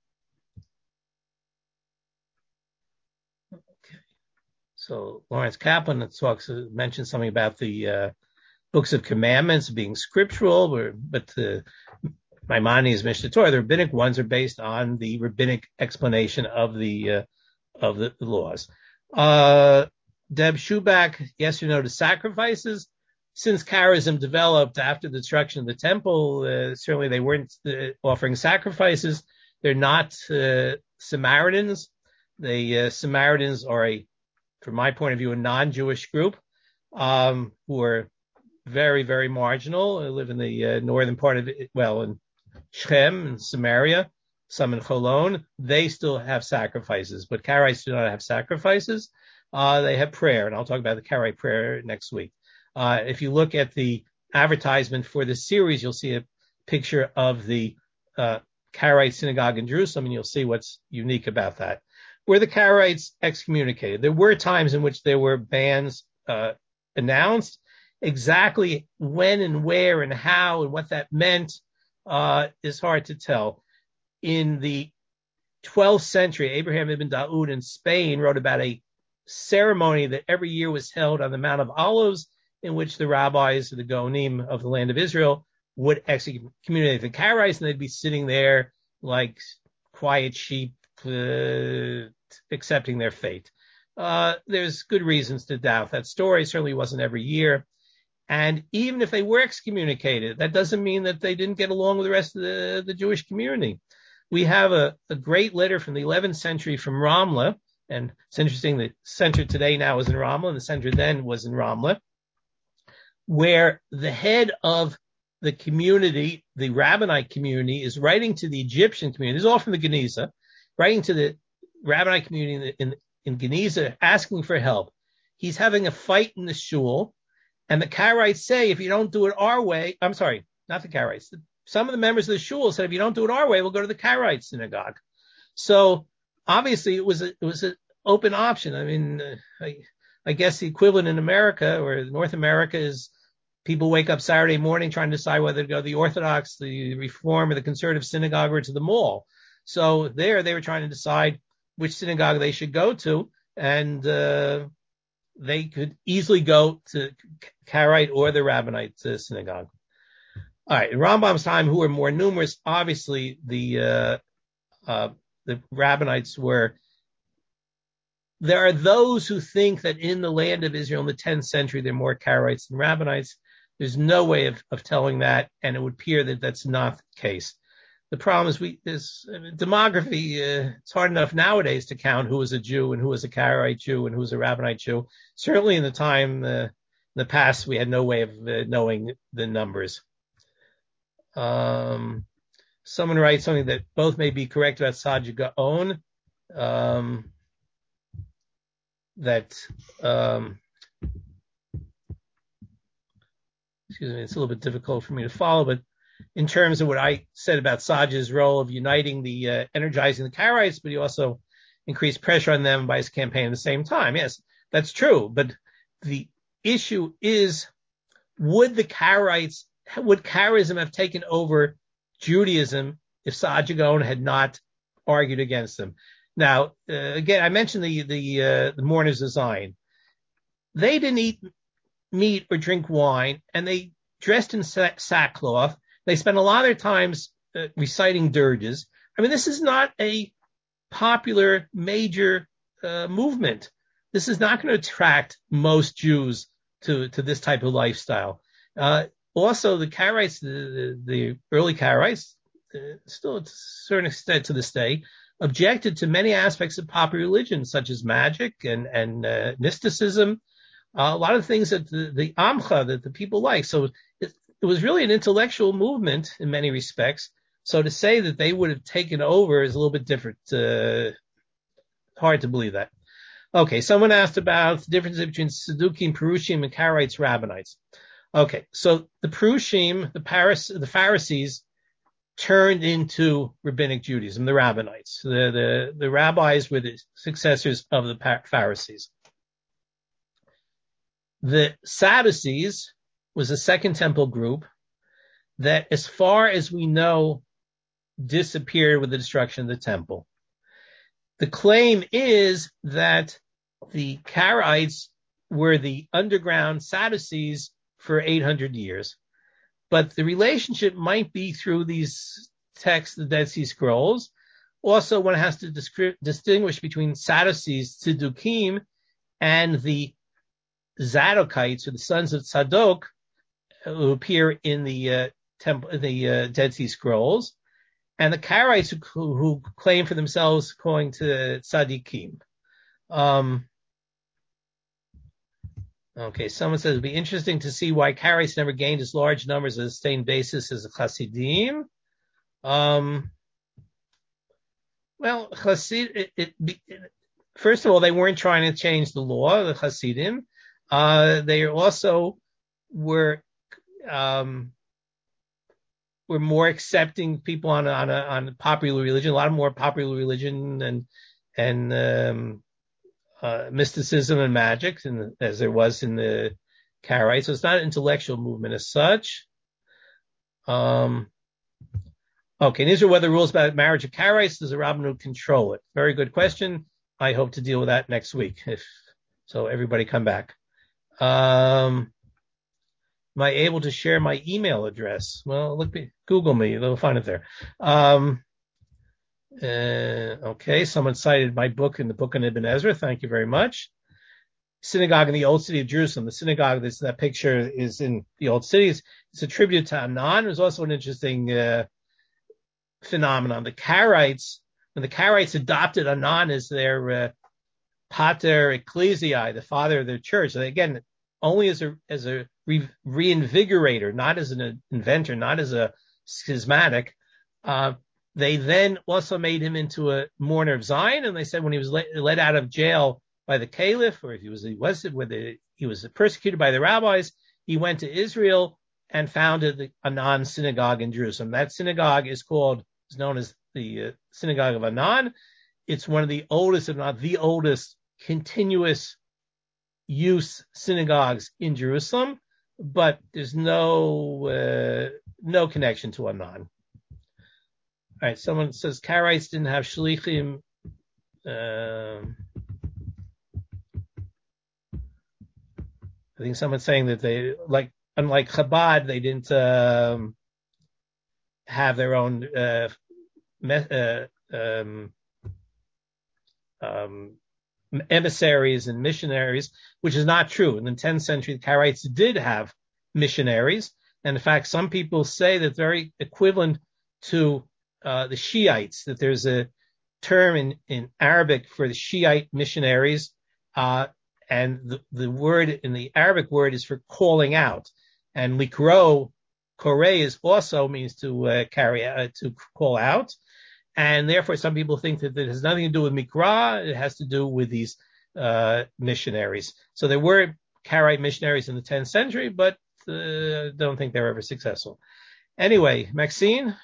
Okay. So Lawrence Kaplan talks uh, mentions something about the uh, books of commandments being scriptural, or, but the Maimonides, Mishnah Torah, the rabbinic ones are based on the rabbinic explanation of the uh, of the, the laws. Uh, Deb Schuback, yes or no to sacrifices? Since Karaism developed after the destruction of the temple, uh, certainly they weren't uh, offering sacrifices. They're not uh, Samaritans. The uh, Samaritans are a, from my point of view, a non-Jewish group um, who are very, very marginal. They live in the uh, northern part of it, well, in Shechem and Samaria, some in Cholon. They still have sacrifices, but Karaites do not have sacrifices. Uh, they have prayer, and I'll talk about the Karaite prayer next week. Uh, if you look at the advertisement for the series, you'll see a picture of the uh, Karaite synagogue in Jerusalem, and you'll see what's unique about that. Were the Karaites excommunicated? There were times in which there were bans uh, announced. Exactly when and where and how and what that meant uh, is hard to tell. In the twelfth century, Abraham ibn Daud in Spain wrote about a ceremony that every year was held on the Mount of Olives, in which the rabbis, the Gaonim of the land of Israel, would excommunicate the Karaites, and they'd be sitting there like quiet sheep, uh, accepting their fate. Uh, there's good reasons to doubt that story. Certainly wasn't every year. And even if they were excommunicated, that doesn't mean that they didn't get along with the rest of the, the Jewish community. We have a, a great letter from the eleventh century from Ramla, and it's interesting, the center today now is in Ramla, and the center then was in Ramla, where the head of the community, the Rabbinite community, is writing to the Egyptian community. This is all from the Geniza, writing to the Rabbinite community in, in, in Geniza, asking for help. He's having a fight in the shul, and the Karaites say, if you don't do it our way, I'm sorry, not the Karaites. Some of the members of the shul said, if you don't do it our way, we'll go to the Karaite synagogue. So obviously it was a, it was an open option. I mean, uh, I, I guess the equivalent in America or North America is people wake up Saturday morning trying to decide whether to go to the Orthodox, the Reform, or the Conservative synagogue, or to the mall. So there they were trying to decide which synagogue they should go to, and uh, they could easily go to Karaite or the Rabbinite uh, synagogue. All right, in Rambam's time, who were more numerous, obviously the uh, uh, the Rabbinites were. There are those who think that in the land of Israel in the tenth century, there are more Karaites than Rabbinites. There's no way of, of telling that, and it would appear that that's not the case. The problem is we there's demography. Uh, it's hard enough nowadays to count who is a Jew and who is a Karaite Jew and who is a Rabbinite Jew. Certainly in the time, uh, in the past, we had no way of uh, knowing the numbers. Um, someone writes something that both may be correct about Saadia Gaon. Um, that, um, excuse me, it's a little bit difficult for me to follow, but in terms of what I said about Saadia's role of uniting the, uh, energizing the Karaites, but he also increased pressure on them by his campaign at the same time. Yes, that's true. But the issue is, would the Karaites would Karaism have taken over Judaism if Saadia Gaon had not argued against them? Now, uh, again, I mentioned the the, uh, the mourners of Zion. They didn't eat meat or drink wine, and they dressed in sackcloth. They spent a lot of their times uh, reciting dirges. I mean, this is not a popular major uh, movement. This is not going to attract most Jews to, to this type of lifestyle. Uh, also, the Karaites, the, the, the early Karaites, uh, still to a certain extent to this day, objected to many aspects of popular religion, such as magic and, and uh, mysticism, uh, a lot of things that the, the Amcha, that the people like. So it, it was really an intellectual movement in many respects. So to say that they would have taken over is a little bit different. Uh, hard to believe that. Okay, someone asked about the difference between Sadukim, Perushim, and Karaites, Rabbinites. Okay, so the Perushim, the, Paris, the Pharisees, turned into rabbinic Judaism, the Rabbinites. The, the, the rabbis were the successors of the Pharisees. The Sadducees was a Second Temple group that, as far as we know, disappeared with the destruction of the temple. The claim is that the Karaites were the underground Sadducees for eight hundred years. But the relationship might be through these texts, the Dead Sea Scrolls. Also, one has to discri- distinguish between Sadducees, Tzedukim, and the Zadokites, or the sons of Tzadok, who appear in the uh, temple, the uh, Dead Sea Scrolls, and the Karaites who, who claim for themselves going to Tzadikim. Um, okay, someone says it'd be interesting to see why Karaites never gained as large numbers on a sustained basis as the Hasidim. Um, well, Hasid, it, it, it, first of all, they weren't trying to change the law, the Hasidim. Uh, they also were um, were more accepting people on on a, on popular religion, a lot more popular religion and and um, uh, mysticism and magic, and as there was in the Karaites. So it's not an intellectual movement as such. Um, okay, these are whether rules about marriage of Karaites, does the Rabbinut control it? Very good question. I hope to deal with that next week. If so, everybody come back. Um, am I able to share my email address? Well, look, Google me. They'll find it there. Um, uh, okay, someone cited my book in the book on Ibn Ezra. Thank you very much. Synagogue in the Old City of Jerusalem. The synagogue, this that picture is in the Old City. It's, it's a tribute to Anan. There's also an interesting uh, phenomenon. The Karaites, when the Karaites adopted Anan as their uh, pater ecclesiae, the father of their church, and again, only as a as a re- reinvigorator, not as an inventor, not as a schismatic. Uh, they then also made him into a mourner of Zion, and they said when he was let, let out of jail by the caliph, or if he was he was whether he was persecuted by the rabbis, he went to Israel and founded the Anan synagogue in Jerusalem. That synagogue is called is known as the uh, synagogue of Anan. It's one of the oldest, if not the oldest, continuous use synagogues in Jerusalem, but there's no uh, no connection to Anan. All right, someone says Karaites didn't have shlichim. Uh, I think someone's saying that they, like, unlike Chabad, they didn't um, have their own uh, me- uh, um, um, emissaries and missionaries, which is not true. In the tenth century, the Karaites did have missionaries. And in fact, some people say that very equivalent to uh, the Shiites, that there's a term in, in Arabic for the Shiite missionaries, uh, and the, the word in the Arabic word is for calling out. And likro, kore, is also means to uh, carry uh, to call out. And therefore, some people think that it has nothing to do with Mikra. It has to do with these uh, missionaries. So there were Karaite missionaries in the tenth century, but uh, don't think they were ever successful. Anyway, Maxine?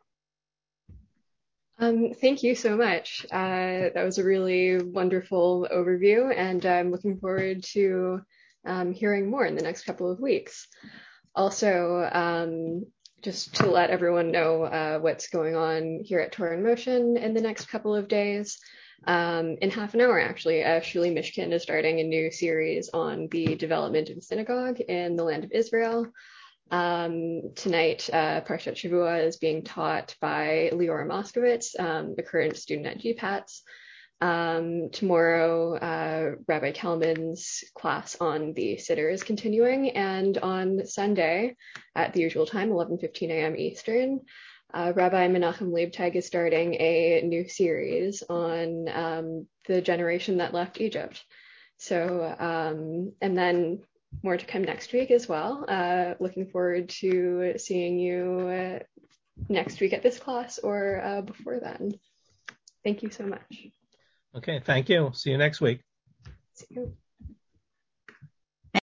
Um, thank you so much. Uh, that was a really wonderful overview, and I'm looking forward to um, hearing more in the next couple of weeks. also, um, just to let everyone know uh, what's going on here at Torah in Motion in the next couple of days. Um, in half an hour, actually, uh, Shuli Mishkin is starting a new series on the development of the synagogue in the land of Israel. Um, tonight, uh, Parshat Shavua is being taught by Leora Moskowitz, um, a current student at G PATS. Um, tomorrow, uh, Rabbi Kelman's class on the Siddur is continuing, and on Sunday, at the usual time, eleven fifteen a.m. Eastern, uh, Rabbi Menachem Leibtag is starting a new series on um, the generation that left Egypt. So, um, and then more to come next week as well. Uh, looking forward to seeing you uh, next week at this class or uh, before then. Thank you so much. Okay, thank you. See you next week. See you.